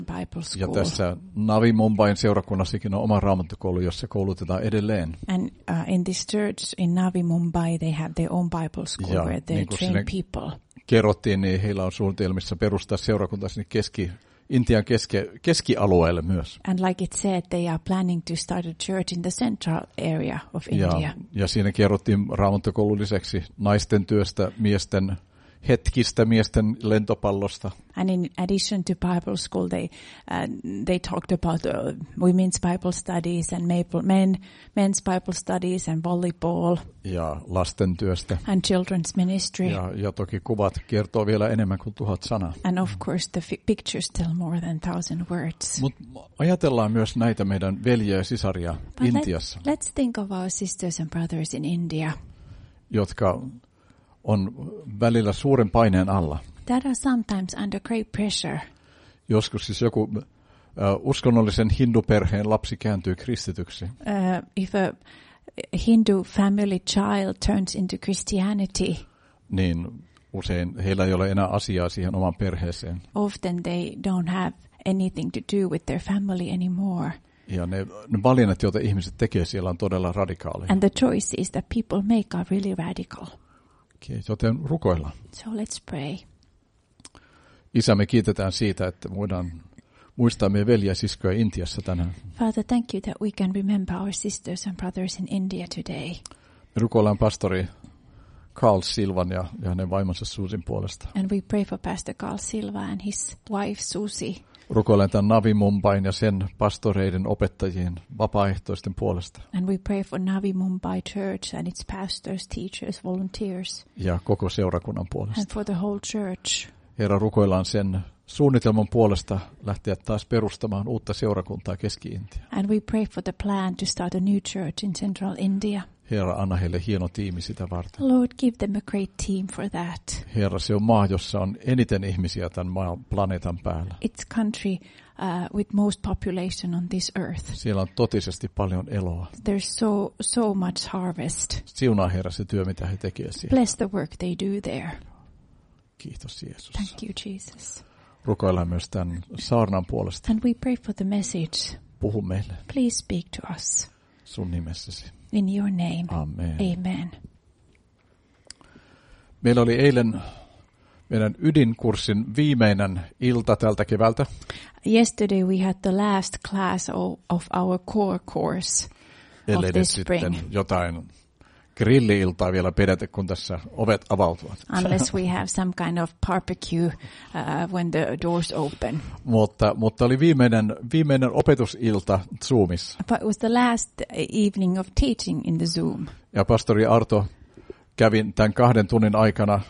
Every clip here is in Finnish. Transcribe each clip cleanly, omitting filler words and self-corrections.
Bible school. Ja tässä Navi Mumbain seurakunnassakin on oma raamattukoulu, jossa koulutetaan edelleen. And in this church in Navi Mumbai, they have their own Bible school Ja where they niin kuin train people. Kerrottiin, niin heillä on suunnitelmissa perustaa seurakunta sinne Intian keskialueelle myös. And like it said, they are planning to start a church in the central area of India. Ja siinä kerrottiin raamattukoulun lisäksi naisten työstä, miesten hetkistä, miesten lentopallosta. And in addition to Bible school, they talked about women's Bible studies and men's Bible studies and volleyball. Ja lasten työstä. And children's ministry. Ja toki kuvat kertoo vielä enemmän kuin 1000 sanaa. And of course the pictures tell more than 1,000 words. Mutta ajatellaan myös näitä meidän veljiä ja sisaria Intiassa. Let's think of our sisters and brothers in India. Jotka on välillä suuren paineen alla. That are sometimes under great pressure. Joskus siis joku uskonnollisen hinduperheen lapsi kääntyy kristityksi. If a Hindu family child turns into Christianity, niin usein heillä ei ole enää asiaa siihen oman perheeseen. Often they don't have anything to do with their family anymore. Ja ne valinnat, joita ihmiset tekee siellä, on todella radikaaleja. And the choices that people make are really radical. Okay, joten rukoillaan. So let's pray. Isä, me kiitetään siitä, että voidaan muistaa meidän veljiä ja siskoja Intiassa tänään. Father, thank you that we can remember our sisters and brothers in India today. Me rukoillaan pastori Carl Silvan ja hänen vaimonsa Susin puolesta. And we pray for Pastor Carl Silva and his wife Susie. Rukoillaan tämän Navi Mumbain ja sen pastoreiden, opettajien, vapaaehtoisten puolesta. And we pray for Navi Mumbai Church and its pastors, teachers, volunteers. Ja koko seurakunnan puolesta. And for the whole church. Herra, rukoillaan sen suunnitelman puolesta lähteä taas perustamaan uutta seurakuntaa Keski-Intiaan. And we pray for the plan to start a new church in central India. Herra, anna heille hieno tiimi sitä varten. Lord, give them a great team for that. Herra, se on maa, jossa on eniten ihmisiä tämän planeetan päällä. It's country with most population on this earth. Siellä on totisesti paljon eloa. There's so much harvest. Siunaa, Herra, se työ, mitä he tekevät siellä. Bless the work they do there. Kiitos, Jeesus. Thank you, Jesus. Rukoillaan myös tämän saarnan puolesta. And we pray for the message. Puhu meille. Please speak to us. Sun nimessäsi. In your name. Amen. Amen. Meillä oli eilen meidän ydinkurssin viimeinen ilta tältä keväältä. Yesterday we had the last class of our core course of this spring. Sitten jotain grilli-iltaa vielä pidetä, kun tässä ovet avautuvat. Unless we have some kind of barbecue when the doors open. Mutta oli viimeinen opetusilta Zoomissa. But it was the last evening of teaching in the Zoom. Ja pastori Arto kävi tämän 2 tunnin aikana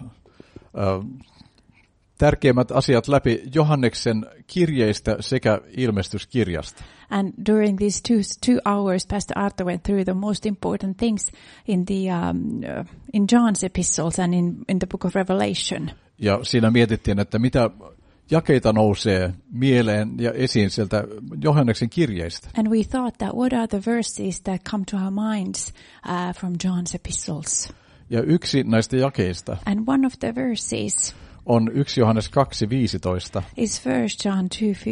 tärkeimmät asiat läpi Johanneksen kirjeistä sekä ilmestyskirjasta. And during these two hours, Pastor Arto went through the most important things in in John's epistles and in the book of Revelation. Ja siinä mietittiin, että mitä jakeita nousee mieleen ja esiin sieltä Johanneksen kirjeistä. And we thought that what are the verses that come to our minds from John's epistles. Ja yksi näistä jakeista And one of the verses on 1 Johannes 2:15. Is 1 John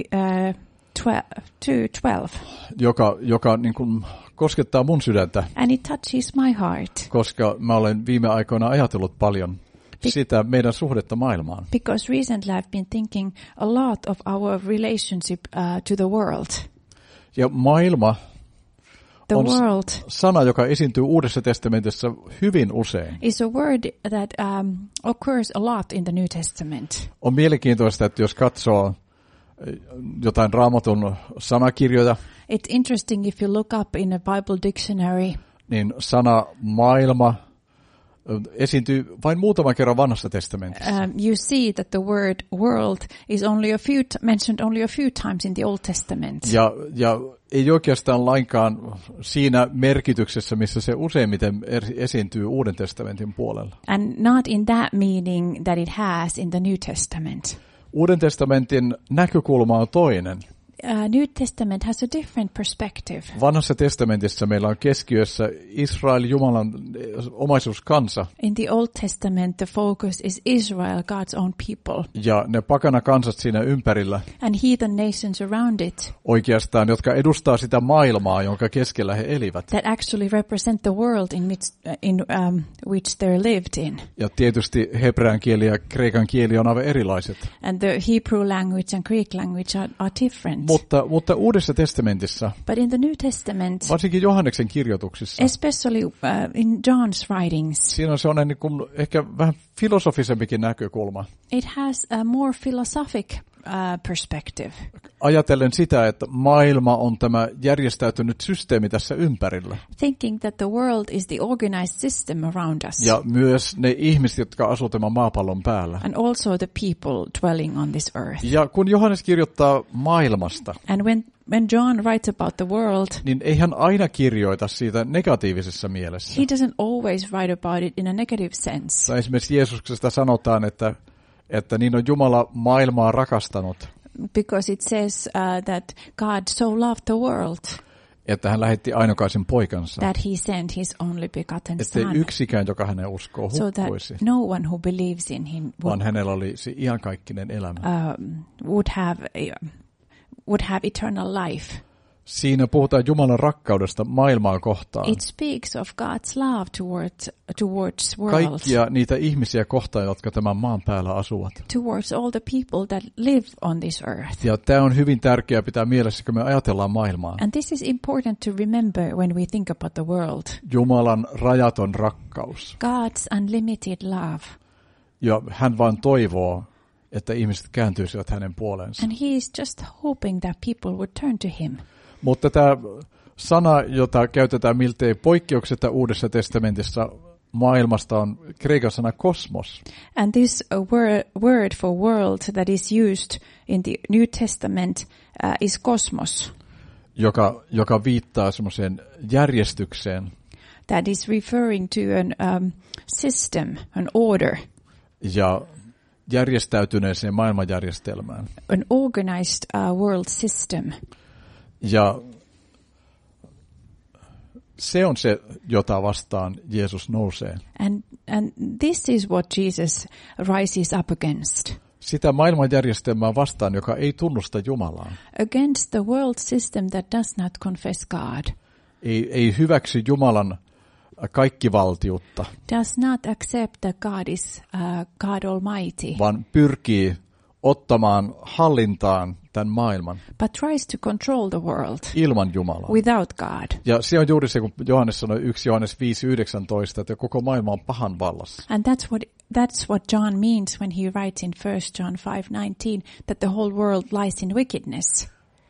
2:12. Joka niin kuin koskettaa mun sydäntä. And it touches my heart. Koska mä olen viime aikoina ajatellut paljon sitä meidän suhdetta maailmaan. Because recently I've been thinking a lot of our relationship to the world. Ja maailma on world sana, joka esiintyy Uudessa testamentissa hyvin usein. Is a word that occurs a lot in the New Testament. On mielenkiintoista, että jos katsoo jotain Raamatun sanakirjoja, it's interesting if you look up in a Bible dictionary. Niin sana maailma esiintyy vain muutaman kerran Vanhassa testamentissa. You see that the word world is mentioned only a few times in the Old Testament. Ja ei oikeastaan lainkaan siinä merkityksessä, missä se useimmiten esiintyy Uuden testamentin puolella. And not in that meaning that it has in the New Testament. Uuden testamentin näkökulma on toinen. New Testament has a different perspective. Vanhassa testamentissa meillä on keskiössä Israel, Jumalan omaisuuskansa. In the Old Testament, the focus is Israel, God's own people. Ja ne pakana kansat siinä ympärillä. And heathen nations around it. Oikeastaan, jotka edustaa sitä maailmaa, jonka keskellä he elivät. That actually represent the world in which they're lived in. Ja tietysti hebrean kieli ja kreikan kieli on aivan erilaiset. And the Hebrew language and Greek language are different. Mutta Uudessa testamentissa, but in the New Testament, varsinkin Johanneksen kirjoituksissa, especially in John's writings, siinä on sellainen niin kuin ehkä vähän filosofisempikin näkökulma. It has a more philosophic perspective. Ajatellen sitä, että maailma on tämä järjestäytynyt systeemi tässä ympärillä. Thinking that the world is the organized system around us. Ja myös ne ihmiset, jotka asuvat tämän maapallon päällä. And also the people dwelling on this earth. Ja kun Johannes kirjoittaa maailmasta, and when John writes about the world, niin ei hän aina kirjoita siitä negatiivisessa mielessä. He doesn't always write about it in a negative sense. Tai esimerkiksi Jeesuksesta sanotaan, että niin on Jumala maailmaa rakastanut. Because it says that God so loved the world. Että hän lähetti ainokaisen poikansa. That he sent his only begotten son. Että yksikään, joka hänen uskoo, hukkuisi. So that no one who believes in him vaan hänellä olisi iankaikkinen elämä. Would have eternal life. Siinä puhutaan Jumalan rakkaudesta maailmaa kohtaan. It speaks of God's love towards world. Kaikkia niitä ihmisiä kohtaan, jotka tämän maan päällä asuvat. Towards all the people that live on this earth. Ja tämä on hyvin tärkeää pitää mielessä, kun me ajatellaan maailmaa. And this is important to remember when we think about the world. Jumalan rajaton rakkaus. God's unlimited love. Ja hän vaan toivoo, että ihmiset kääntyisivät hänen puoleensa. And he is just hoping that people would turn to him. Mutta tämä sana, jota käytetään miltei poikkeuksetta Uudessa testamentissa maailmasta, on kreikan sana kosmos. And this word for world that is used in the New Testament is cosmos. Joka viittaa semmoiseen järjestykseen. That is referring to an system, an order. Ja järjestäytyneeseen maailmanjärjestelmään. An organized world system. Ja se on se, jota vastaan Jeesus nousee. And this is what Jesus rises up against. Sitä maailmanjärjestelmää vastaan, joka ei tunnusta Jumalaa. Against the world system that does not confess God. Ei hyväksy Jumalan kaikkivaltiutta. Does not accept that God is God Almighty. Vaan pyrkii ottamaan hallintaan tämän maailman. But tries to control the world. Ilman Jumalaa. Without God. Ja se on juuri se, kun Johannes sanoi 1 Johannes 5:19, että koko maailma on pahan vallassa. And that's what John means when he writes in 1 John 5:19 that the whole world lies in wickedness.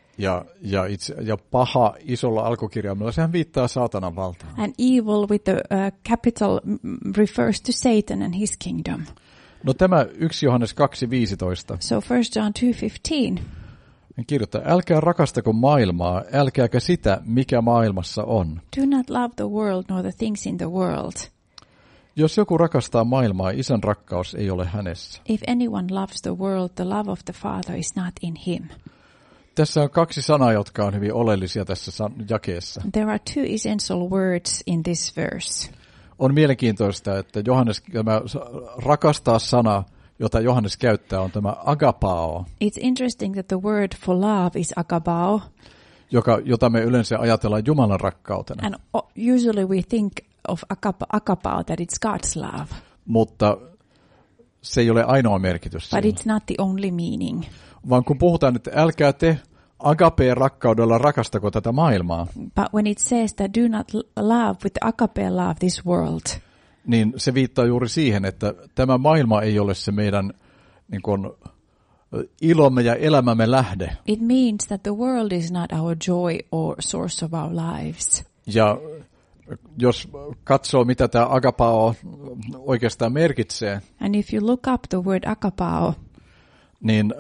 Ja paha isolla alkukirjaimella, sehän viittaa saatanan valtaan. And evil with the capital refers to Satan and his kingdom. No tämä 1 Johannes 2:15. So 1 John 2:15. Hän kirjoittaa, älkää rakastako maailmaa, älkääkä sitä, mikä maailmassa on. Do not love the world nor the things in the world. Jos joku rakastaa maailmaa, Isän rakkaus ei ole hänessä. If anyone loves the world, the love of the Father is not in him. Tässä on kaksi sanaa, jotka on hyvin oleellisia tässä jakeessa. There are two essential words in this verse. On mielenkiintoista, että tämä rakastaa sana, jota Johannes käyttää, on tämä agapao. It's interesting that the word for love is agapao. Jota me yleensä ajatellaan Jumalan rakkautena. And usually we think of agapao that it's God's love. Mutta se ei ole ainoa merkitys. But it's not the only meaning. Vaan kun puhutaan, että älkää te agapeen rakkaudella rakastako tätä maailmaa. But when it says that do not love with agape love this world. Niin se viittaa juuri siihen, että tämä maailma ei ole se meidän niin kuin, ilomme ja elämämme lähde. It means that the world is not our joy or source of our lives. Ja jos katsoo, mitä tämä agapao oikeastaan merkitsee. And if you look up the word agapao. Niin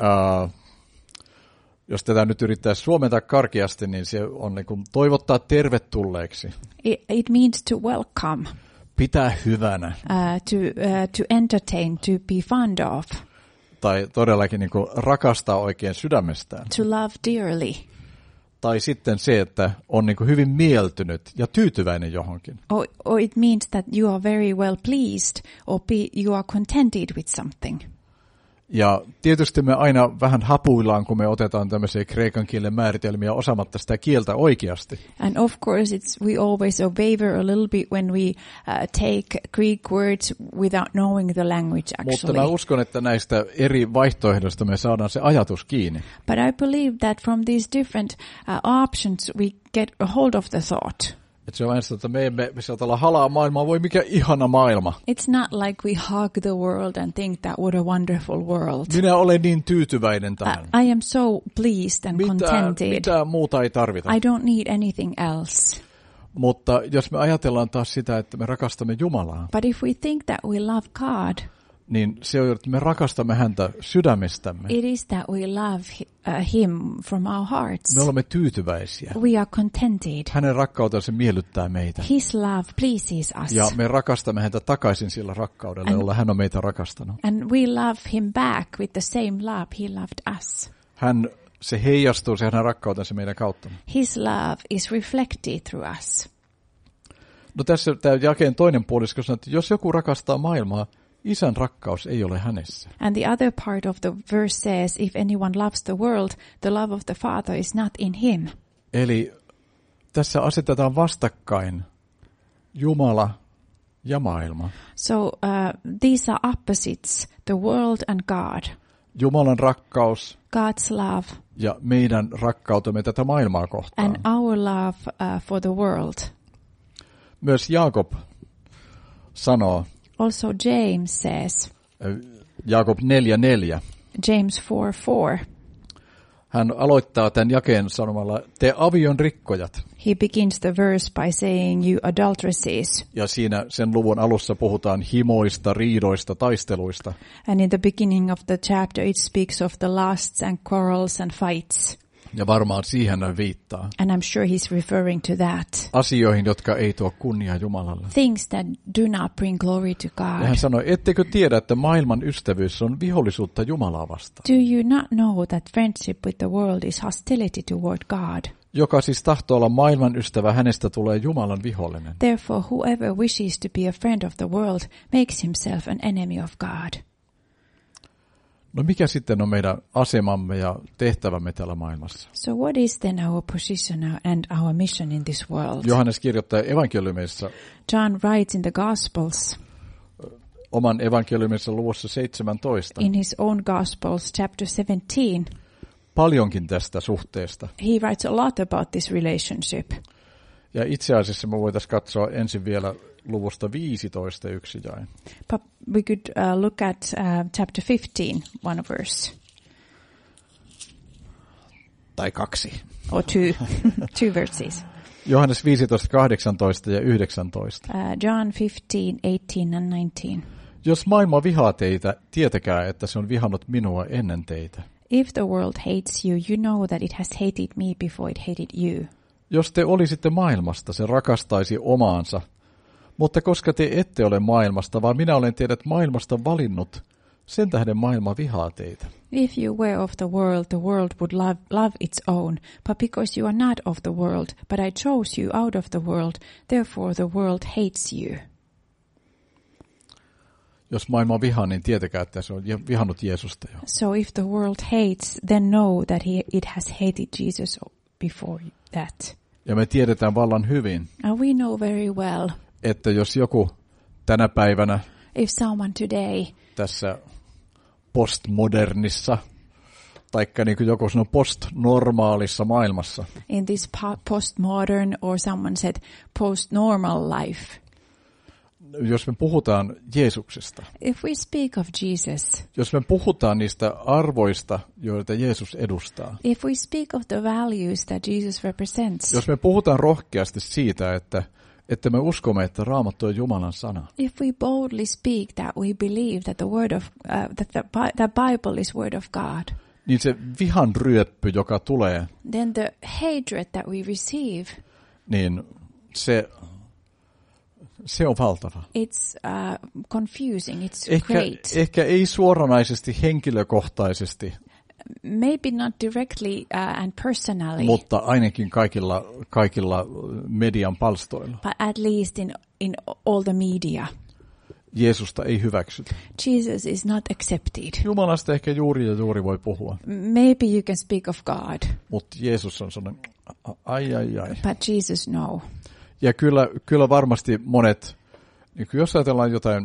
jos tätä nyt yrittää suomentaa karkeasti, niin se on niin kuin toivottaa tervetulleeksi. It means to welcome. Pitää hyvänä. To entertain, to be fond of. tai todellakin niin kuin rakastaa oikein sydämestään. To love dearly. Tai sitten se, että on niin kuin hyvin mieltynyt ja tyytyväinen johonkin. Or it means that you are very well pleased or you are contented with something. Ja tietysti me aina vähän hapuillaan, kun me otetaan tämmöisiä kreikan kielen määritelmiä osaamatta sitä kieltä oikeasti. And of course, we always waver a little bit when we take Greek words without knowing the language actually. Mutta mä uskon, että näistä eri vaihtoehdoista me saadaan se ajatus kiinni. But I believe that from these different options we get a hold of the thought. Että se on ensin, että me emme sieltä olla halaa maailmaa, voi mikä ihana maailma. It's not like we hug the world and think that what a wonderful world. Minä olen niin tyytyväinen tähän. I am so pleased and contented. Mitään muuta ei tarvita. I don't need anything else. Mutta jos me ajatellaan taas sitä, että me rakastamme Jumalaa, But if we think that we love God, niin se on, että me rakastamme häntä sydämestämme. it is that we love him from our hearts. Me olemme tyytyväisiä. We are contented. Hänen rakkautensa miellyttää meitä. His love pleases us. Ja me rakastamme häntä takaisin sillä rakkaudella, jolla hän on meitä rakastanut. And we love him back with the same love he loved us. Se heijastuu, se hänen rakkautensa meidän kautta. His love is reflected through us. No tässä tämä jakeen toinen puolisko sanoo, että jos joku rakastaa maailmaa, Isän rakkaus ei ole hänessä. And the other part of the verse says, if anyone loves the world, the love of the Father is not in him. Eli tässä asetetaan vastakkain Jumala ja maailma. So these are opposites, the world and God. Jumalan rakkaus God's love ja meidän rakkautemme tätä maailmaa kohtaan. and our love for the world. Myös Jaakob sanoo, Also James says, Jaakob 4:4. James 4:4. Hän aloittaa tämän jakeen sanomalla, te avion rikkojat. He begins the verse by saying, you adulteresses. Ja siinä sen luvun alussa puhutaan himoista, riidoista, taisteluista. And in the beginning of the chapter it speaks of the lusts and quarrels and fights. Ja varmaan siihen hän viittaa. And I'm sure he's referring to that. Asioihin, jotka ei tuo kunniaa Jumalalle. Things that do not bring glory to Ja God. hän sanoi, ettekö tiedä, että maailman ystävyys on vihollisuutta Jumalaa vastaan. Do you not know that friendship with the world is hostility toward God? Joka siis tahtoo olla maailman ystävä, hänestä tulee Jumalan vihollinen. Therefore, whoever wishes to be a friend of the world makes himself an enemy of God. No mikä sitten on meidän asemamme ja tehtävämme täällä maailmassa? So what is then our position and our mission in this world? Johannes kirjoittaa evankeliumissa, John writes in the Gospels, oman evankeliumissa luvussa 17, in his own Gospels, chapter 17, paljonkin tästä suhteesta. he writes a lot about this relationship. Ja itse asiassa me voitaisiin katsoa ensin vielä luvusta 15 yksi jae. But we could look at chapter 15, one verse. Tai kaksi. Or two verses. Johannes 15, 18 ja 19. John 15, 18 and 19. Jos maailma vihaa teitä, tietäkää, että se on vihannut minua ennen teitä. If the world hates you, you know that it has hated me before it hated you. Jos te olisitte maailmasta, se rakastaisi omaansa. Mutta koska te ette ole maailmasta, vaan minä olen teidät maailmasta valinnut, sen tähden maailma vihaa teitä. If you were of the world would love its own. But because you are not of the world, but I chose you out of the world, therefore the world hates you. Jos maailma vihaa, niin tietäkää, että se on vihannut Jeesusta jo. So if the world hates, then know that it has hated Jesus before that. Ja me tiedetään vallan hyvin, And we know very well, että jos joku tänä päivänä if someone today tässä postmodernissa, taikka niin kuin joku sanoo postnormaalissa maailmassa, in this postmodern or someone said post-normal life, jos me puhutaan Jeesuksesta, if we speak of Jesus, jos me puhutaan niistä arvoista, joita Jeesus edustaa, if we speak of the values that Jesus represents, jos me puhutaan rohkeasti siitä, että me uskomme, että Raamattu on Jumalan sana, if we boldly speak that we believe that the Bible is word of God, niin se vihan ryöppy, joka tulee, then the hatred that we receive, niin Se on valtava. It's confusing. It's great. Ehkä ei suoranaisesti henkilökohtaisesti, Maybe not directly and personally, mutta ainakin kaikilla median palstoilla. but at least in all the media. Jeesusta ei hyväksytä. Jesus is not accepted. Jumalasta ehkä juuri voi puhua, Maybe you can speak of God, mutta Jeesus on sellainen, ai. but Jesus, no. Ja kyllä varmasti monet, niin jos ajatellaan jotain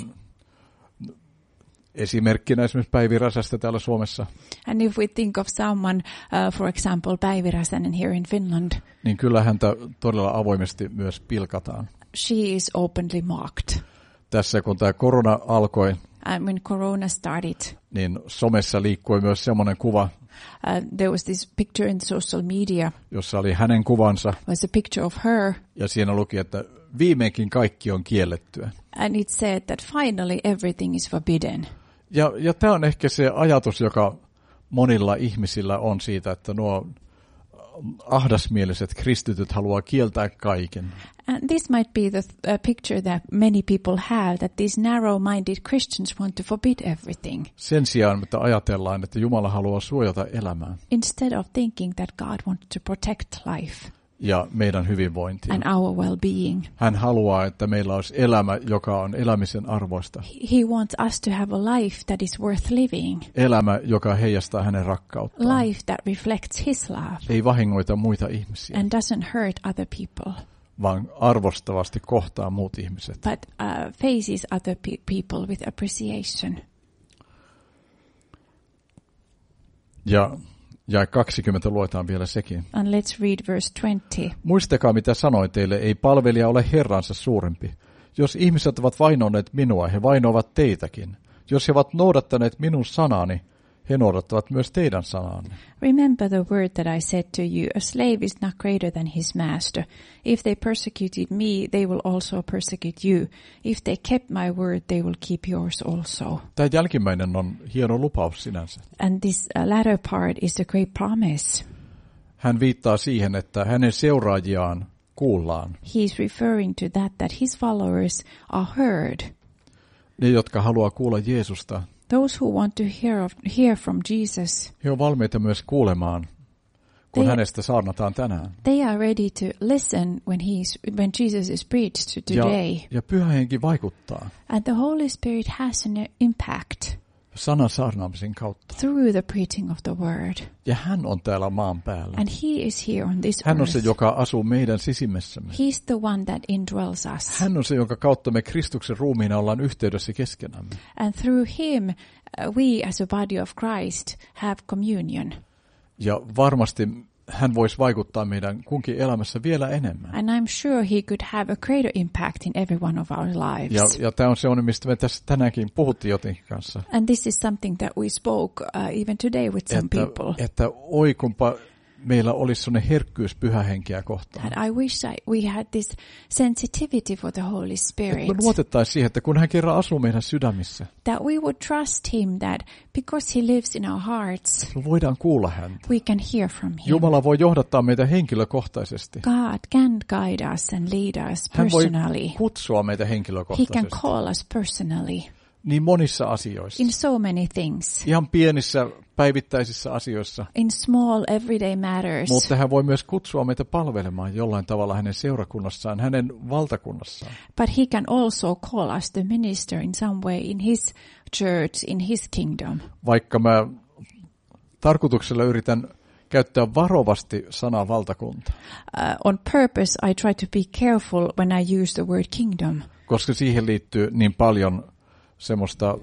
esimerkkinä esimerkiksi Päivi Räsästä täällä Suomessa, And if we think of someone, for example, Päivi Räsänen here in Finland, niin kyllä häntä todella avoimesti myös pilkataan. she is openly mocked. Tässä kun tämä korona alkoi, And when Corona started, niin somessa liikkui myös semmoinen kuva, there was this picture in the social media, jossa oli hänen kuvansa, was a picture of her, ja siinä luki, että viimeinkin kaikki on kiellettyä. and it said that finally everything is forbidden. Ja tämä on ehkä se ajatus, joka monilla ihmisillä on siitä, että nuo ahdasmieliset kristityt haluaa kieltää kaiken. And this might be the picture that many people have, that these narrow-minded Christians want to forbid everything, Sen sijaan, että ajatellaan, että Jumala haluaa suojata elämää instead of thinking that God wants to protect life ja meidän hyvinvointia. and our well-being. Hän haluaa, että meillä olisi elämä, joka on elämisen arvoista. He wants us to have a life that is worth living, Elämä, joka heijastaa hänen rakkauttaan. life that reflects His love Ei vahingoita muita ihmisiä, and doesn't hurt other people, vaan arvostavasti kohtaa muut ihmiset. but faces other people with appreciation. Ja 20 luetaan vielä sekin. And let's read verse 20. Muistakaa, mitä sanoin teille, ei palvelija ole herransa suurempi. Jos ihmiset ovat vainoneet minua, he vainoavat teitäkin. Jos he ovat noudattaneet minun sanani, he noudattavat myös teidän sananne. Remember the word that I said to you, a slave is not greater than his master. If they persecuted me, they will also persecute you. If they kept my word, they will keep yours also. Tämä jälkimmäinen on hieno lupaus sinänsä. And this latter part is a great promise. Hän viittaa siihen, että hänen seuraajiaan kuullaan. He is referring to that his followers are heard. Ne, jotka haluaa kuulla Jeesusta, Those who want to hear from Jesus, he on valmiita myös kuulemaan, kun hänestä saarnataan tänään. they are ready to listen when Jesus is preached today. Ja Pyhä Henki vaikuttaa And the Holy Spirit has an impact sanan saarnaamisen kautta. through the preaching of the word. Ja hän on täällä maan päällä. And He is here on this Hän on se, earth. joka asuu meidän sisimmässämme. He's the one that indwells us. Hän on se, jonka kautta me Kristuksen ruumiina ollaan yhteydessä keskenämme. And through Him, we as a body of Christ have communion. Ja varmasti hän voisi vaikuttaa meidän kunkin elämässä vielä enemmän. And I'm sure He could have a greater impact in every one of our lives. Ja tämä on se, mistä me tässä tänäänkin puhuttiin jotenkin kanssa. And this is something that we spoke even today with some people. Että oi kumpa meillä olisi sellainen herkkyys Pyhä Henkeä kohtaan. And I wish we had this sensitivity for the Holy Spirit. Että me luotettaisiin siihen, että kun hän kerran asuu meidän sydämissä, That we would trust Him, that because He lives in our hearts, me voidaan kuulla häntä. we can hear from Him. Jumala voi johdattaa meitä henkilökohtaisesti. God can guide us and lead us Hän voi personally. kutsua meitä He can henkilökohtaisesti. call us personally Niin monissa asioissa. in so many things, Ihan pienissä päivittäisissä asioissa. in small everyday matters. Mutta hän voi myös kutsua meitä palvelemaan jollain tavalla hänen seurakunnassaan, hänen valtakunnassaan. But He can also call us to minister in some way in His church, in His kingdom. Vaikka mä tarkoituksella yritän käyttää varovasti sanaa valtakunta, On purpose, I try to be careful when I use the word kingdom, koska siihen liittyy niin paljon semmoista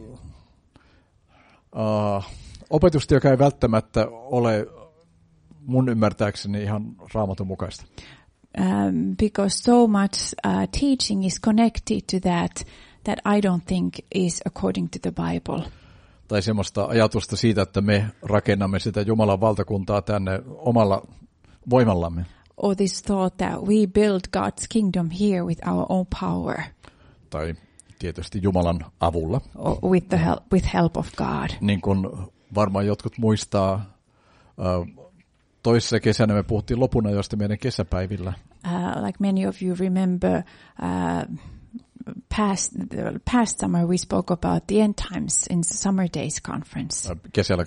opetusta, joka ei välttämättä ole mun ymmärtääkseni ihan Raamatun mukaista. because so much teaching is connected to that I don't think is according to the Bible. Tai semmoista ajatusta siitä, että me rakennamme sitä Jumalan valtakuntaa tänne omalla voimallamme. Or this thought that we build God's kingdom here with our own power, Tai tietysti Jumalan avulla. or with help of God. Niin kuin varmaan jotkut muistaa, toissa kesänä me puhuttiin lopunajoista meidän kesäpäivillä. Like many of you remember past summer we spoke about the end times in the Summer Days conference. Kesällä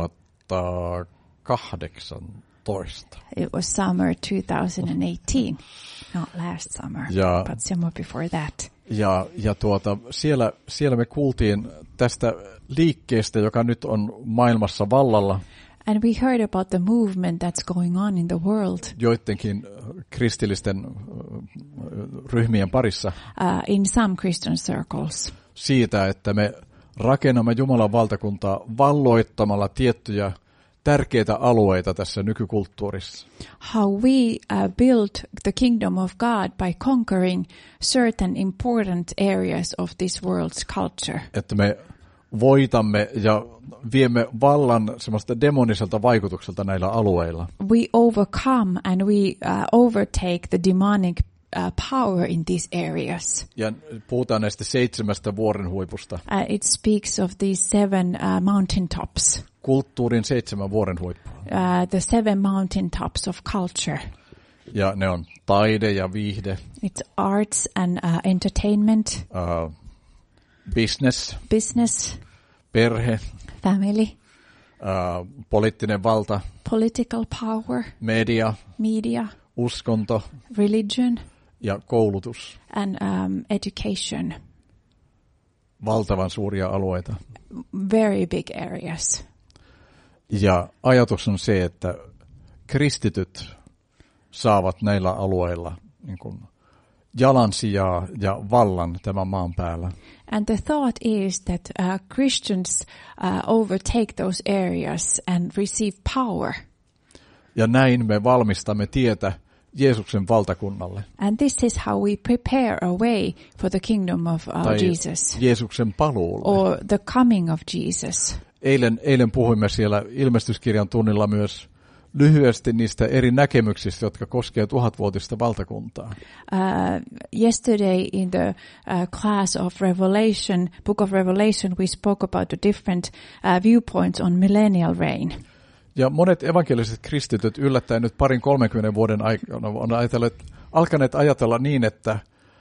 2018. It was summer 2018, not last summer, but summer before that. Ja siellä me kuultiin tästä liikkeestä, joka nyt on maailmassa vallalla. And we heard about the movement that's going on in the world. Joidenkin kristillisten ryhmien parissa. In some Christian circles. Siitä, että me rakennamme Jumalan valtakuntaa valloittamalla tiettyjä tärkeitä alueita tässä nykykulttuurissa. How we build the kingdom of God by conquering certain important areas of this world's culture. Että me voitamme ja viemme vallan semmoista demoniselta vaikutukselta näillä alueilla. We overcome and we overtake the demonic power in these areas. Ja puhutaan näistä 7 vuorenhuipusta. It speaks of these 7 mountaintops. Kulttuurin 7 vuorenhuippua. The 7 mountaintops of culture. Ja ne on taide ja viihde. It's arts and entertainment. Business. Perhe. Family. Poliittinen valta. Political power. Media. Uskonto. Religion. Ja koulutus. And education. Valtavan suuria alueita. Very big areas. Ja ajatus on se, että kristityt saavat näillä alueilla niin kuin jalansijaa ja vallan tämän maan päällä. And the thought is that Christians overtake those areas and receive power. Ja näin me valmistamme tietä Jeesuksen valtakunnalle. And this is how we prepare a way for the kingdom of Jesus. Jeesuksen paluulle. Or the coming of Jesus. Eilen puhuimme siellä ilmestyskirjan tunnilla myös lyhyesti niistä eri näkemyksistä, jotka koskevat 1000-vuotista valtakuntaa. Yesterday in the class of Revelation, Book of Revelation, we spoke about the different viewpoints on millennial reign. Ja monet evankeliset kristityt yllättäen nyt 20-30 vuoden aikana on alkaneet ajatella niin, että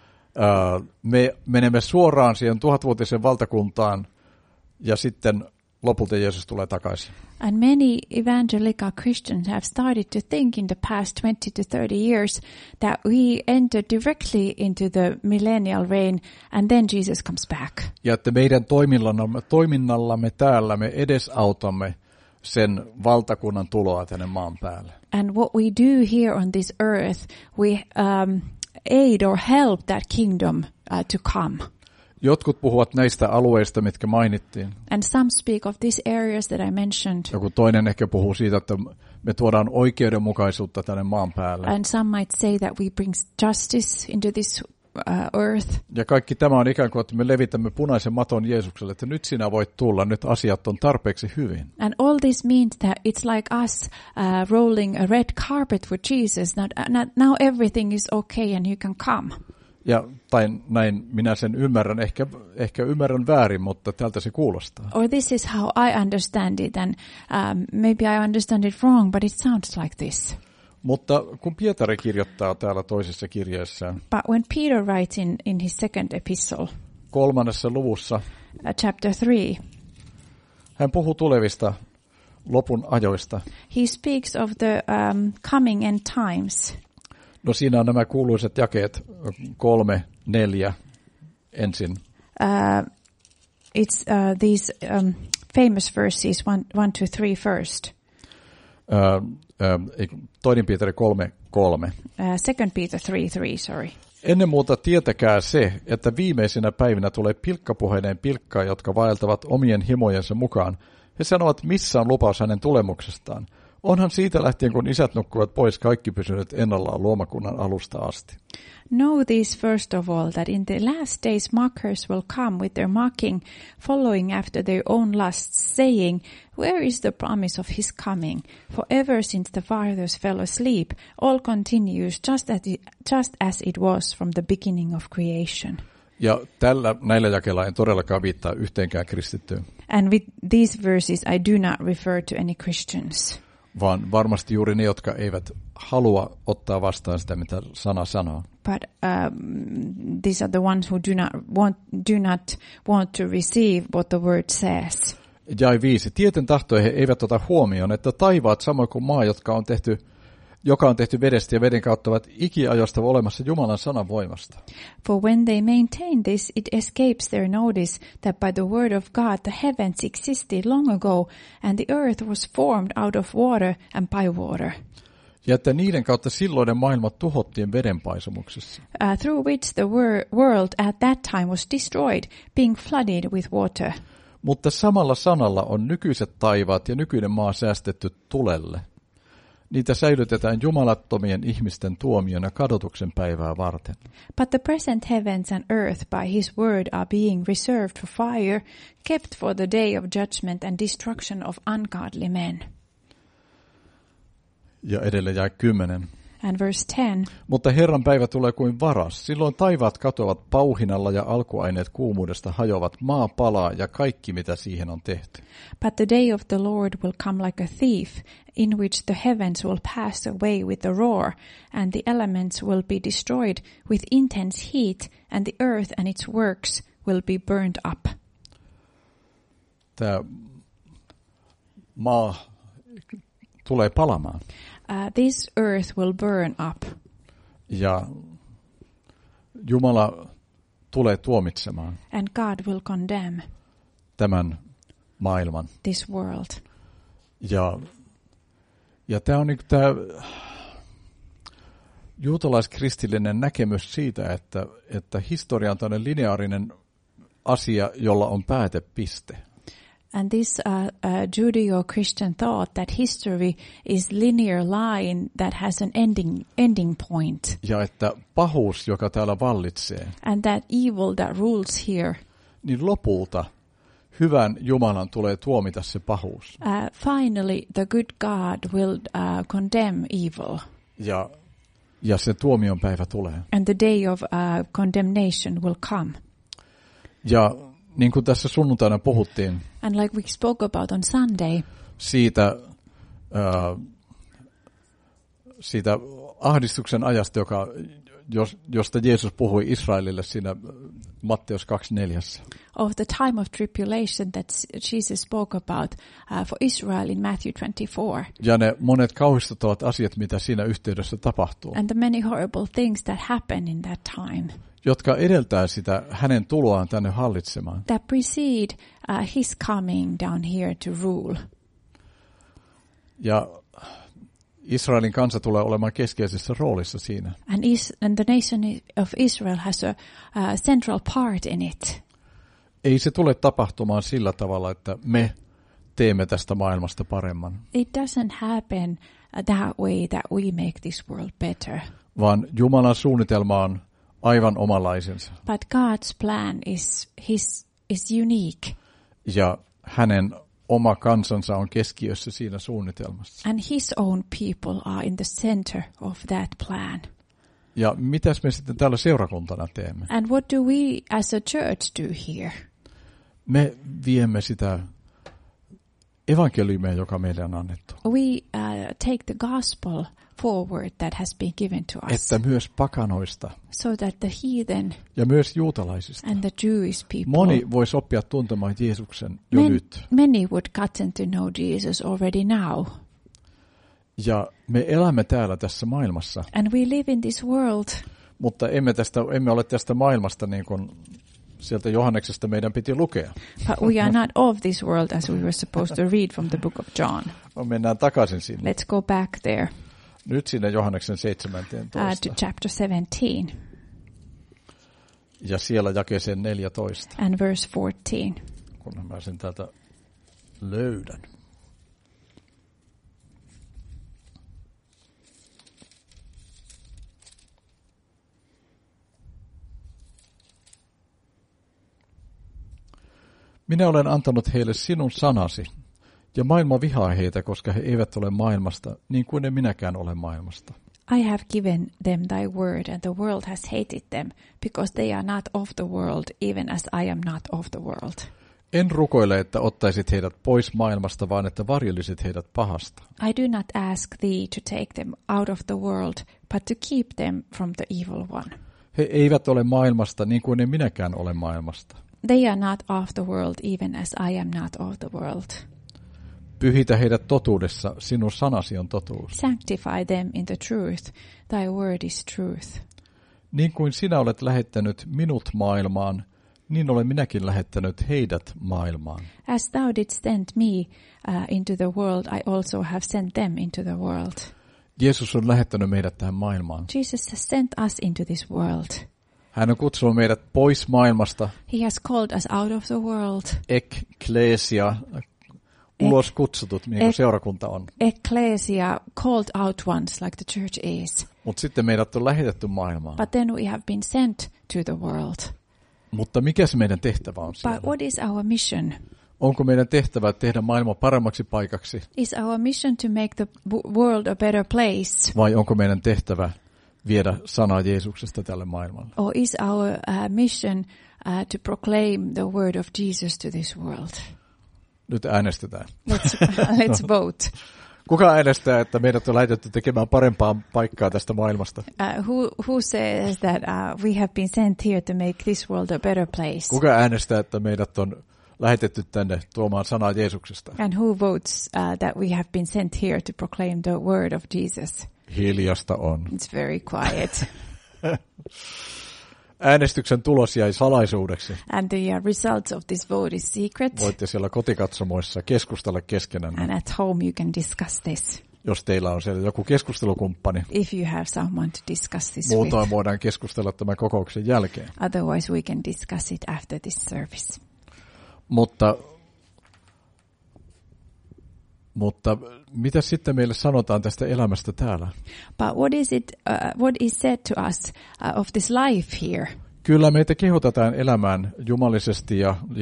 me menemme suoraan siihen 1000-vuotiseen valtakuntaan ja sitten lopulta Jeesus tulee takaisin. And many evangelical Christians have started to think in the past 20 to 30 years that we enter directly into the millennial reign and then Jesus comes back. Ja että meidän toiminnallamme täällä me edesautamme sen valtakunnan tuloa tänne maan päälle. And what we do here on this earth, we aid or help that kingdom to come. Jotkut puhuvat näistä alueista, mitkä mainittiin. And some speak of these areas that I mentioned. Joku toinen ehkä puhuu siitä, että me tuodaan oikeudenmukaisuutta tänne maan päälle. And some might say that we bring justice into this earth. Ja kaikki tämä on ikään kuin, että me levitämme punaisen maton Jeesukselle, että nyt sinä voit tulla, nyt asiat on tarpeeksi hyvin. And all this means that it's like us rolling a red carpet for Jesus. Now everything is okay and you can come. Ja tai näin minä sen ymmärrän, ehkä ymmärrän väärin, mutta tältä se kuulostaa. Or this is how I understand it, and maybe I understand it wrong, but it sounds like this. Mutta kun Pietari kirjoittaa täällä toisessa kirjeessään, but when Peter writes in his second epistle, 3. luvussa, chapter 3, hän puhuu tulevista lopun ajoista. He speaks of the coming end times. No siinä on nämä kuuluisat jakeet 3-4 ensin. It's these famous verses 1-3 first. Toinen Pietari 3:3. 2 Peter 3:3, sorry. Ennen muuta tietäkää se, että viimeisinä päivinä tulee pilkkapuheineen pilkkaa, jotka vaeltavat omien himojensa mukaan. He sanovat, missä on lupaus hänen tulemuksestaan. Onhan siitä lähtien, kun isät nukkuvat pois, kaikki pysyneet ennallaan luomakunnan alusta asti. Know this first of all, that in the last days mockers will come with their mocking, following after their own lusts, saying, where is the promise of his coming? For ever since the fathers fell asleep, all continues just as it was from the beginning of creation. Ja näillä jakeilla en todellakaan viittaa yhteenkään kristittyyn. And with these verses I do not refer to any Christians. vaan varmasti juuri ne, jotka eivät halua ottaa vastaan sitä, mitä sana sanoo. But these are the ones who do not want to receive what the word says. Jae 5. Tieten tahtoen he eivät ota huomioon, että taivaat samoin kuin maa, joka on tehty vedestä ja veden kautta, ovat ikiajosta olemassa Jumalan sanan voimasta. For when they maintain this, it escapes their notice that by the word of God the heavens existed long ago, and the earth was formed out of water and by water. Ja että niiden kautta silloinen maailma tuhottiin vedenpaisumuksessa. Through which the world at that time was destroyed, being flooded with water. Mutta samalla sanalla on nykyiset taivaat ja nykyinen maa säästetty tulelle. Niitä säilytetään jumalattomien ihmisten tuomiona kadotuksen päivää varten. But the present heavens and earth by his word are being reserved for fire, kept for the day of judgment and destruction of ungodly men. Ja edelleen jae 10. And verse 10. Mutta Herran päivä tulee kuin varas. Silloin taivaat katoavat pauhinalla ja alkuaineet kuumuudesta hajoavat. Maa palaa ja kaikki mitä siihen on tehty. But the day of the Lord will come like a thief, in which the heavens will pass away with a roar, and the elements will be destroyed with intense heat, and the earth and its works will be burned up. Tämä maa tulee palamaan. This earth will burn up. Ja Jumala tulee tuomitsemaan And God will condemn tämän maailman. this world. Ja tämä on niin tämä juutalaiskristillinen näkemys siitä, että historia on tämmöinen lineaarinen asia, jolla on päätepiste. And this Judeo-Christian thought that history is linear line that has an ending point. Ja että pahuus, joka täällä vallitsee, And that evil that rules here, niin lopulta hyvän Jumalan tulee tuomita se pahuus. Finally the good God will condemn evil. Ja se tuomion päivä tulee. And the day of condemnation will come. Ja niin kuin tässä sunnuntaina puhuttiin, And like we spoke about on Sunday, siitä ahdistuksen ajasta, josta Jeesus puhui Israelille siinä Matteus 2:4. of the time of tribulation that Jesus spoke about for Israel in Matthew 24. Ja ne monet kauhistuttavat asiat, mitä siinä yhteydessä tapahtuu, And the many horrible things that happen in that time. jotka edeltää sitä hänen tuloaan tänne hallitsemaan. That precede his coming down here to rule. Ja Israelin kansa tulee olemaan keskeisessä roolissa siinä. And the nation of Israel has a central part in it. Ei se tule tapahtumaan sillä tavalla, että me teemme tästä maailmasta paremman. It doesn't happen that way that we make this world better. Vaan Jumalan suunnitelma on aivan omanlaisensa. But God's plan is unique. Ja hänen oma kansansa on keskiössä siinä suunnitelmassa. And his own people are in the center of that plan. Ja mitäs me sitten täällä seurakuntana teemme? And what do we as a church do here? Me viemme sitä evankeliumia, joka meille on annettu. We take the gospel forward that has been given to us. Että myös pakanoista So that the heathen ja myös juutalaisista and the Jewish people, moni voisi oppia tuntemaan Jeesuksen jo nyt. many would gotten to know Jesus already now. Ja me elämme täällä tässä maailmassa, And we live in this world, mutta emme ole tästä maailmasta niin kuin sieltä Johanneksesta meidän piti lukea. but we are not of this world as we were supposed to read from the book of John. Mennään takaisin sinne. Let's go back there Nyt sinne Johanneksen 17. to chapter 17 Ja siellä jakeeseen 14, and verse 14. kun mä sen täältä löydän. Minä olen antanut heille sinun sanasi, ja maailma vihaa heitä, koska he eivät ole maailmasta, niin kuin en minäkään ole maailmasta. I have given them thy word, and the world has hated them, because they are not of the world, even as I am not of the world. En rukoile, että ottaisit heidät pois maailmasta, vaan että varjelisit heidät pahasta. I do not ask thee to take them out of the world, but to keep them from the evil one. He eivät ole maailmasta niin kuin en minäkään ole maailmasta. They are not of the world, even as I am not of the world. Pyhitä heidät totuudessa, sinun sanasi on totuus. Sanctify them in the truth, thy word is truth. Niin kuin sinä olet lähettänyt minut maailmaan, niin olen minäkin lähettänyt heidät maailmaan. As thou didst send me into the world, I also have sent them into the world. Jeesus on lähettänyt meidät tähän maailmaan. Jesus has sent us into this world. Hän on kutsunut meidät pois maailmasta. He has called us out of the world. Ekklesia, ulos kutsutut, niin kuin seurakunta on. Ecclesia, called out ones, like the church is. Mutta sitten meidät on lähetetty maailmaan. But then we have been sent to the world. Mutta mikä se meidän tehtävä on siellä? But what is our mission? Onko meidän tehtävä tehdä maailma paremmaksi paikaksi? Is our mission to make the world a better place? Vai onko meidän tehtävä viedä sanaa Jeesuksesta tälle maailmalle? Or is our mission to proclaim the word of Jesus to this world? Nyt äänestetään. Let's vote. Kuka äänestää, että meidät on lähetetty tekemään parempaa paikkaa tästä maailmasta? Who says that we have been sent here to make this world a better place? Kuka äänestää, että meidät on lähetetty tänne tuomaan sanaa Jeesuksesta? And who votes that we have been sent here to proclaim the word of Jesus? Hiljasta on. It's very quiet. Äänestyksen tulos jäi salaisuudeksi. And the results of this vote is secret. Voitte siellä kotikatsomoissa keskustella keskenään. And at home you can discuss this. Jos teillä on siellä joku keskustelukumppani. If you have someone to discuss this Muutoin with. voidaan keskustella tämän kokouksen jälkeen. Otherwise we can discuss it after this service. Mutta mitä sitten meille sanotaan tästä elämästä täällä? But what is said to us of this life here? Kyllä meitä kehotetaan elämään jumalisesti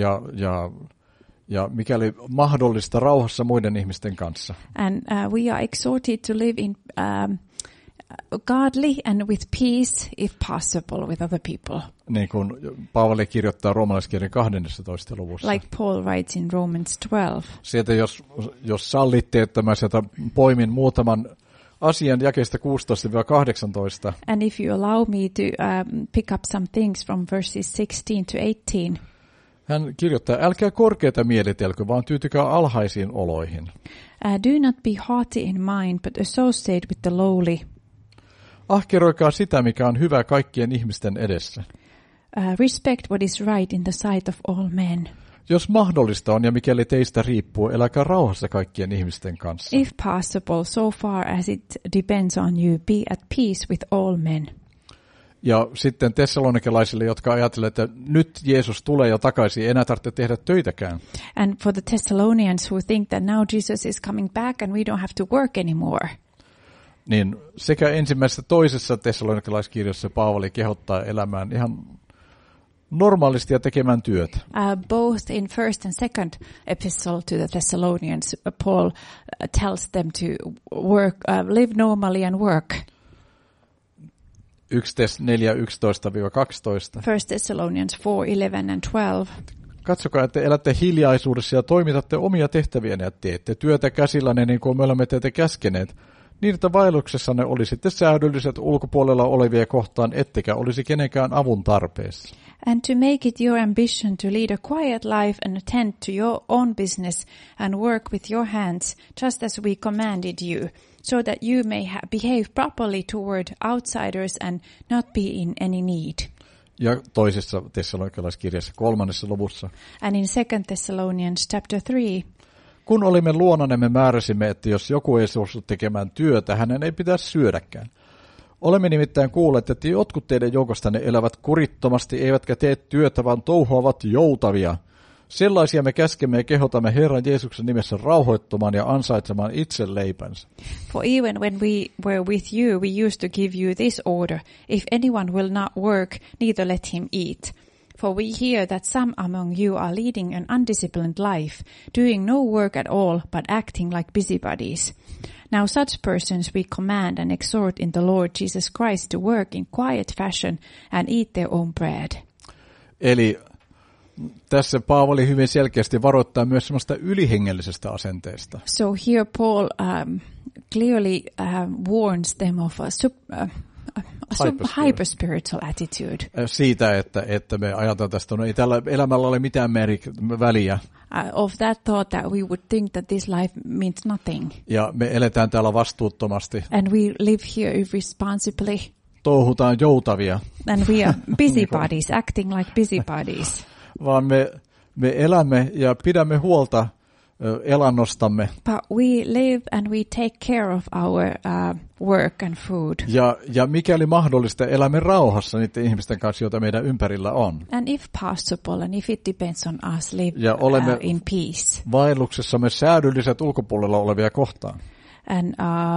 ja mikäli mahdollista rauhassa muiden ihmisten kanssa. And we are exhorted to live in godly and with peace, if possible, with other people. Niin kuin Paavali kirjoittaa roomalaiskirjan 12. luvussa. Like Paul writes in Romans 12. Sieltä jos sallitte, että mä sieltä poimin muutaman asian jakeesta 16-18. And if you allow me to pick up some things from verses 16 to 18. Hän kirjoittaa, älkää korkeita mielitelkö, vaan tyytykää alhaisiin oloihin. Do not be haughty in mind, but associate with the lowly. Ahkeroikaa sitä, mikä on hyvä kaikkien ihmisten edessä. Respect what is right in the sight of all men. Jos mahdollista on ja mikäli teistä riippuu, eläkää rauhassa kaikkien ihmisten kanssa. If possible, so far as it depends on you, be at peace with all men. Ja sitten tessalonikilaisille, jotka ajattelevat, että nyt Jeesus tulee jo takaisin, ei enää tarvitse tehdä töitäkään. And for the Thessalonians who think that now Jesus is coming back and we don't have to work anymore. Niin sekä ensimmäisessä toisessa tessalonikalaiskirjassa Paavali kehottaa elämään ihan normaalisti ja tekemään työtä. Both in first and second epistle to the Thessalonians, Paul tells them to work, live normally and work. 1 Thess 4, 11-12. 1 Thessalonians 4, 11 and 12. Katsokaa, että elätte hiljaisuudessa ja toimitatte omia tehtäviänne ja teette työtä käsillänne niin kuin me olemme teitä käskeneet. Niin, että vaelluksessanne olisitte säädölliset ulkopuolella olevia kohtaan, ettekä olisi kenenkään avun tarpeessa. And to make it your ambition to lead a quiet life and attend to your own business and work with your hands, just as we commanded you, so that you may behave properly toward outsiders and not be in any need. Ja toisessa tessalonikalaiskirjassa 3. luvussa. And in 2 Thessalonians chapter 3. Kun olimme luonanne, me määräsimme, että jos joku ei suostu tekemään työtä, hänen ei pitäisi syödäkään. Olemme nimittäin kuulleet, että jotkut teidän joukostanne elävät kurittomasti, eivätkä tee työtä, vaan touhuavat joutavia. Sellaisia me käskemme ja kehotamme Herran Jeesuksen nimessä rauhoittumaan ja ansaitsemaan itse leipänsä. For even when we were with you, we used to give you this order. If anyone will not work, neither let him eat. For we hear that some among you are leading an undisciplined life, doing no work at all, but acting like busybodies. Now such persons we command and exhort in the Lord Jesus Christ to work in quiet fashion and eat their own bread. Eli tässä Paavali hyvin selkeästi varoittaa myös semmoista ylihengellisestä asenteesta. So here Paul clearly warns them of a hyper-spiritual attitude. Siitä, että me ajatellaan tästä, no ei tällä elämällä ole mitään väliä. Of that thought that we would think that this life means nothing. Ja me eletään täällä vastuuttomasti. And we live here irresponsibly. Touhutaan joutavia. And we are busybodies, acting like busybodies. Vaan me elämme ja pidämme huolta elannostamme. But we live and we take care of our work and food. Ja mikäli mahdollista, elämme rauhassa niiden ihmisten kanssa, joita meidän ympärillä on. And if possible, and if it depends on us, live in peace. Vaelluksessamme säädylliset ulkopuolella olevia kohtaan. And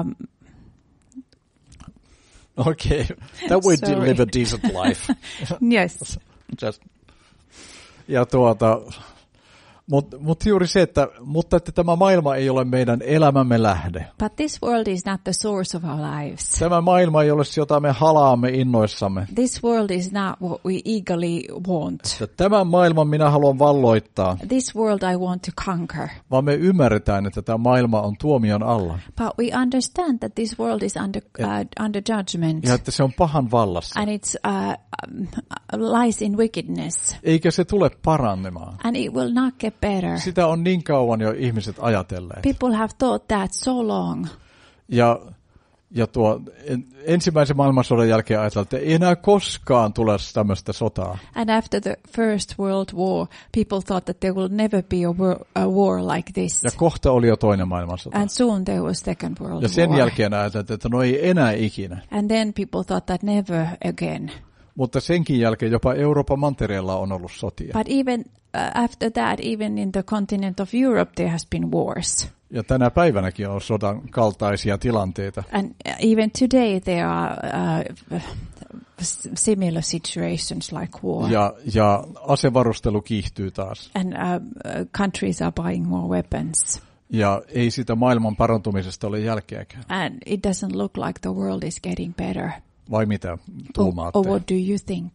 okay, that way to live a decent life. Yes. Ja Mutta juuri se, että tämä maailma ei ole meidän elämämme lähde. But this world is not the source of our lives. Tämä maailma ei ole se, jota me halaamme innoissamme. This world is not what we eagerly want. Tämän maailman minä haluan valloittaa. This world I want to conquer. Vaan me ymmärretään, että tämä maailma on tuomion alla. But we understand that this world is under judgment. Ja että se on pahan vallassa. And it's lies in wickedness. Eikä se tule paranemaan. And it will not get better. Sitä on niin kauan jo ihmiset ajatelleet. People have thought that so long. Ja ensimmäisen maailmansodan jälkeen ajatellaan, että ei enää koskaan tule tämmöistä sotaa. And after the First World War, people thought that there will never be a war like this. Ja kohta oli jo toinen maailmansota. And soon there was Second World War. Ja sen jälkeen ajatellaan, että no ei enää ikinä. And then people thought that never again. Mutta senkin jälkeen jopa Euroopan mantereella on ollut sotia. But even after that, even in the continent of Europe, there has been wars. Ja tänä päivänäkin on sodan kaltaisia tilanteita. And even today there are similar situations like war. Ja asevarustelu kiihtyy taas. And countries are buying more weapons. Ja ei sitä maailman parantumisesta ole jälkeäkään. And it doesn't look like the world is getting better. Vai mitä tuumaatte? Or what do you think?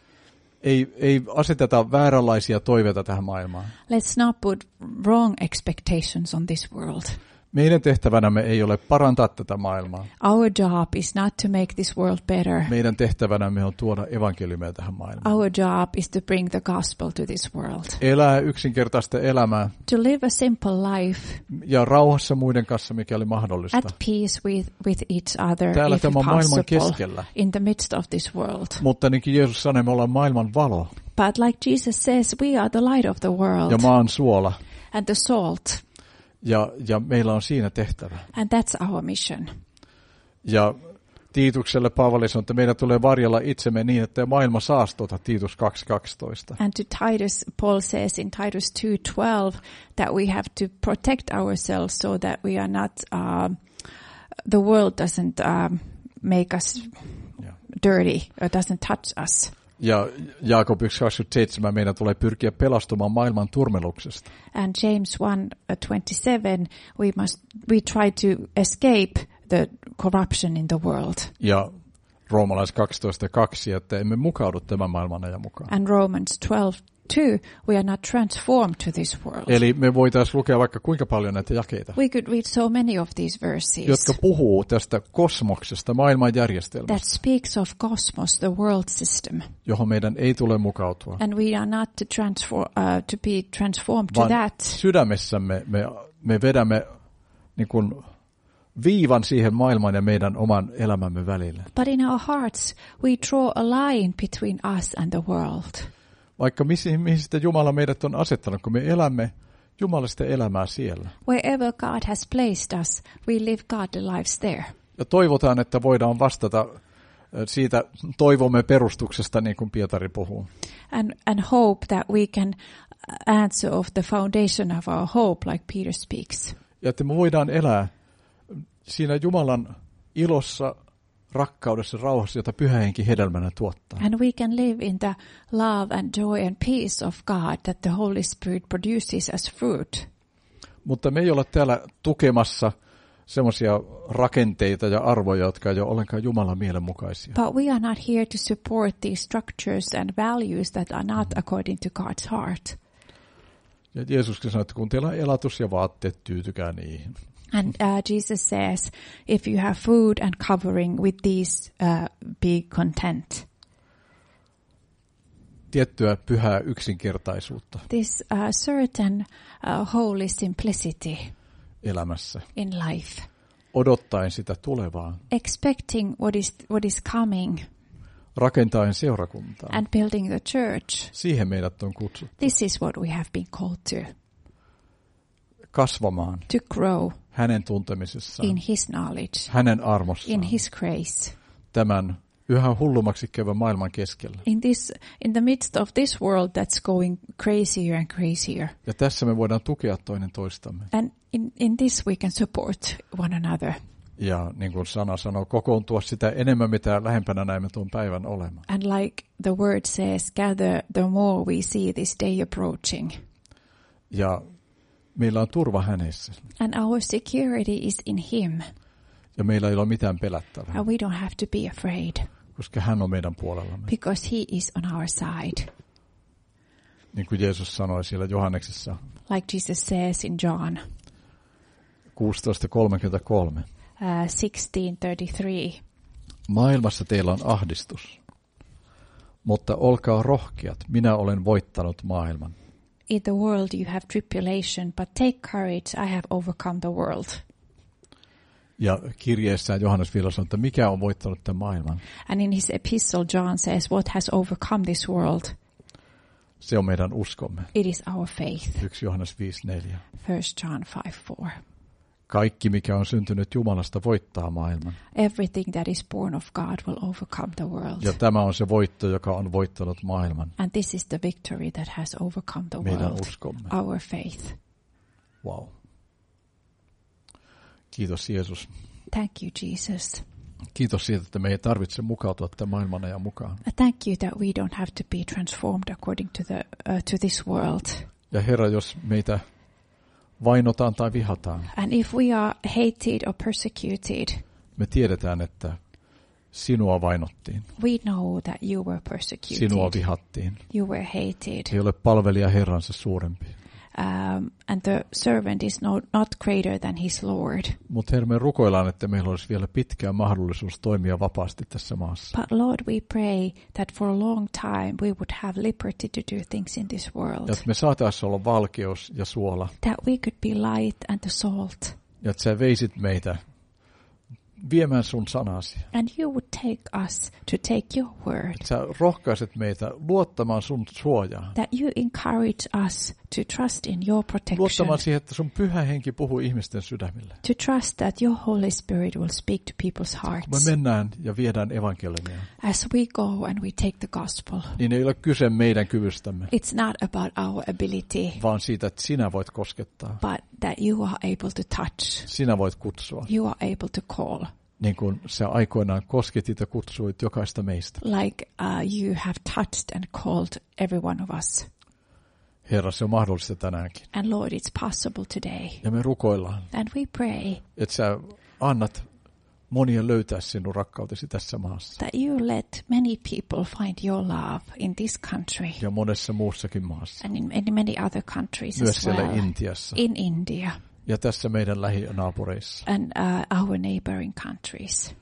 Ei aseteta vääränlaisia toiveita tähän maailmaan. Let's not put wrong expectations on this world. Meidän tehtävänämme ei ole parantaa tätä maailmaa. Our job is not to make this world better. Meidän tehtävänämme on tuoda evankeliumia tähän maailmaan. Our job is to bring the gospel to this world. Elää yksinkertaista elämää. To live a simple life. Ja rauhassa muiden kanssa, mikäli mahdollista. At peace with each other, täällä if tämä maailman possible, keskellä. in the midst of this world. Mutta niin kuin Jeesus sanoi, me ollaan maailman valo. But like Jesus says, we are the light of the world. Ja maan suola. And the salt. Ja meillä on siinä tehtävä. And that's our mission. Ja Tiitukselle Paavali sanoi, että meidän tulee varjella itsemme niin, että maailma saastuta, Tiitus 2:12. And to Titus, Paul says in Titus 2:12 that we have to protect ourselves so that we are not, the world doesn't make us dirty or doesn't touch us. Ja Jaakob 1:27 meidän tulee pyrkiä pelastumaan maailman turmeluksesta. And James 1:27 we try to escape the corruption in the world. Ja Roomalais 12:2, että emme mukaudu tämän maailman ajan mukaan. And Romans 12:2, we are not transformed to this world. Eli me voitaisiin lukea vaikka kuinka paljon näitä jakeita. We could read so many of these verses. Jotka puhuu tästä kosmoksesta, maailman järjestelmästä. That speaks of cosmos, the world system. Johon meidän ei tule mukautua. And we are not to be transformed to that. Sydämessämme me vedämme niin kuin viivan siihen maailman ja meidän oman elämämme välille. But in our hearts we draw a line between us and the world. Vaikka mihin sitten Jumala meidät on asettanut, kun me elämme jumalasta elämää siellä. Wherever God has placed us, we live godly lives there. Ja toivotaan, että voidaan vastata siitä toivomme perustuksesta, niin kuin Pietari puhuu. And hope that we can answer of the foundation of our hope, like Peter speaks. Ja että me voidaan elää siinä Jumalan ilossa, rakkaudessa, rauhassa, jota Pyhä Henki hedelmänä tuottaa. And we can live in the love and joy and peace of God that the Holy Spirit produces as fruit. Mutta me ei olla täällä tukemassa semmoisia rakenteita ja arvoja, jotka ei ole ollenkaan Jumalan mielenmukaisia. But we are not here to support these structures and values that are not according to God's heart. Ja Jeesuskin sanoi, että kun teillä on elatus ja vaatteet, tyytykää niihin. And Jesus says, if you have food and covering with these, be content. Tiettyä pyhää yksinkertaisuutta This certain holy simplicity elämässä. in life. Odottaen sitä tulevaa. Expecting what is coming Rakentaen seurakuntaa. and building the church. Siihen meidät on kutsuttu. This is what we have been called to. Kasvamaan To grow hänen tuntemisessaan, in his knowledge, hänen armossaan, in his grace. tämän yhä hullummaksi käyvän maailman keskellä. In the midst of this world that's going crazier and crazier. Ja tässä me voidaan tukea toinen toistamme. And in this we can support one another. Ja niin kuin sana sanoo, kokoontua sitä enemmän, mitä lähempänä näemme tuon päivän olemaan. And like the word says, gather the more we see this day approaching. Ja meillä on turva hänessä. And our security is in him. Ja meillä ei ole mitään pelättävää. And we don't have to be afraid. Koska hän on meidän puolellamme. Because he is on our side. Niin kuin Jeesus sanoi siellä Johanneksessa. Like Jesus says in John 16:33. 16:33. Maailmassa teillä on ahdistus, mutta olkaa rohkeat, minä olen voittanut maailman. In the world you have tribulation, but take courage, I have overcome the world. Ja kirjeessään Johannes vielä sanoo, että mikä on voittanut tämän maailman? And in his epistle John says, what has overcome this world? Se on meidän uskomme. It is our faith. 1 Johannes 5:4. 1 John 5:4. Kaikki, mikä on syntynyt Jumalasta, voittaa maailman. Everything that is born of God will overcome the world. Ja tämä on se voitto, joka on voittanut maailman. And this is the victory that has overcome the Meidän world. uskomme. Our faith. Wow. Kiitos Jeesus. Thank you, Jesus. Kiitos siitä, että me ei tarvitse mukautua tämän maailman ajan mukaan. Thank you that we don't have to be transformed according to this world. Ja Herra, jos meitä vainotaan tai vihataan, And if we are hated or persecuted, me tiedetään, että sinua vainottiin, we know that you were persecuted. sinua vihattiin. You were hated. Ei ole palvelija Herransa suurempi. And the servant is not greater than his Lord. Mutta Herra, me rukoillaan, että meillä olisi vielä pitkään mahdollisuus toimia vapaasti tässä maassa. But Lord, we pray that for a long time we would have liberty to do things in this world. Ja että me saataisiin olla valkeus ja suola. That we could be light and the salt. Ja että sä veisit meitä viemään sun sanasi. And you would take us to take your word. Että sä rohkaiset meitä luottamaan sun suojaan. That you encourage us to trust in your protection. Luottamaan siihen, että sun pyhä henki puhuu ihmisten sydämille. To trust that your Holy Spirit will speak to people's hearts. Me mennään ja viedään evankeliumia. As we go and we take the gospel. Niin ei ole kyse meidän kyvystämme. It's not about our ability. Vaan siitä, että sinä voit koskettaa. But that you are able to touch. Sinä voit kutsua. You are able to call. Niin kuin sä aikoinaan kosketit ja kutsuit jokaista meistä. Like you have touched and called every one of us. Herra, se on mahdollista tänäänkin. And Lord, it's possible today. Ja me rukoillaan, And we pray että sä annat monia löytää sinun rakkautesi tässä maassa. that you let many people find your love in this country Ja monessa muussakin maassa. and in many other countries Myös as siellä well. Intiassa. In India Ja tässä meidän lähinaapureissa. and our neighboring countries.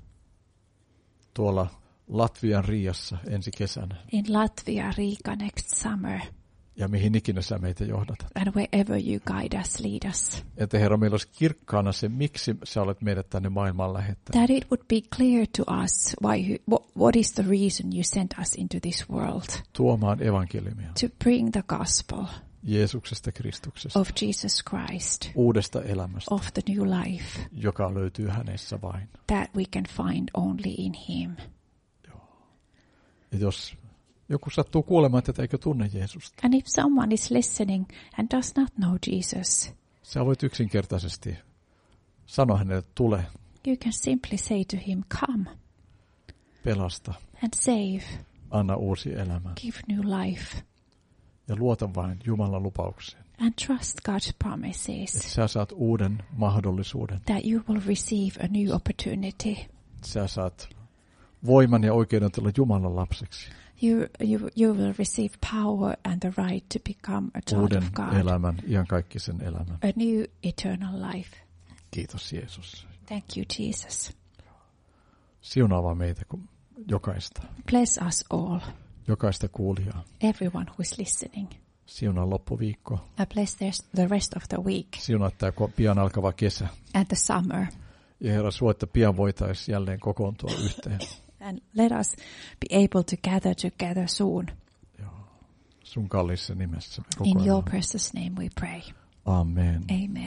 Tuolla Latvian Riassa ensi kesänä. In Latvia, Riga next summer. Ja mihin ikinä sä meitä johdatat. And wherever you guide us, lead us. Että Herra, meillä olisi kirkkaana se, miksi sä olet meidät tänne maailmaan lähettänyt. That it would be clear to us what is the reason you sent us into this world. Tuomaan evankeliumia. To bring the gospel Jeesuksesta Kristuksesta. of Jesus Christ. Uudesta elämästä. Of the new life. Joka löytyy hänessä vain. That we can find only in him. Joo. Ja jos joku sattuu kuulemaan tätä eikä tunne Jeesusta. And if someone is listening and does not know Jesus, sä voit yksinkertaisesti sanoa hänelle, tule, you can simply say to him, come pelasta, and save, anna uusi elämä. give new life. Ja luota vain Jumalan lupaukseen. And trust God's promises. Että sä saat uuden mahdollisuuden. That you will receive a new opportunity. Sä saat voiman ja oikeuden tulla Jumalan lapseksi. You will receive power and the right to become a child Uuden of God. elämän, iankaikkisen elämän. A new eternal life. Kiitos Jeesus. Thank you, Jesus. Siunaa meitä jokaista. Bless us all. Jokaista kuulijaa. Everyone who is listening. Siunaa loppuviikko. Bless the rest of the week. Siunaa tämä pian alkava kesä. And the summer. Ja Herra, suo, että pian voitaisiin jälleen kokoontua yhteen. And let us be able to gather together soon. Joo. Sun kalliissa nimessä. In your precious name we pray. Amen. Amen.